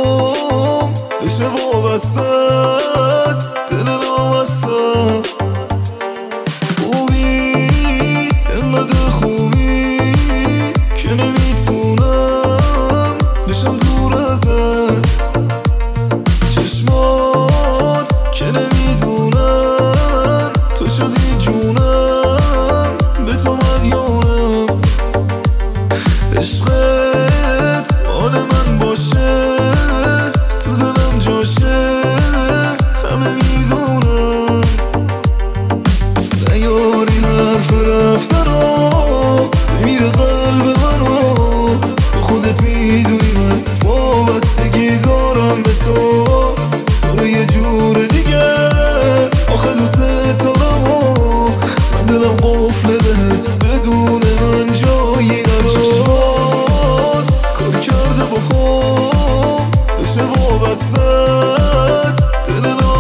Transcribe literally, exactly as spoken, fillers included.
بخوام بشه وابستت دل نامستم. خوبی انقدر خوبی که نمیتونم بشم دور ازت. چشمات که نمیدونن تو شدی جونم، به تو مدیونم. عشقت مال من باشه تو دلم جاشه، همه میدونم. نیاری حرف رفتن ها بمیره قلب منو، تو خودت میدونی من وابستگی دارم به تو. تو رو یه جور دیگه آخه دوست دارم ها، من دلم قفله بهت بدون من جایی نرو. چشمات کاری کرده بخوام بشه وابستت دل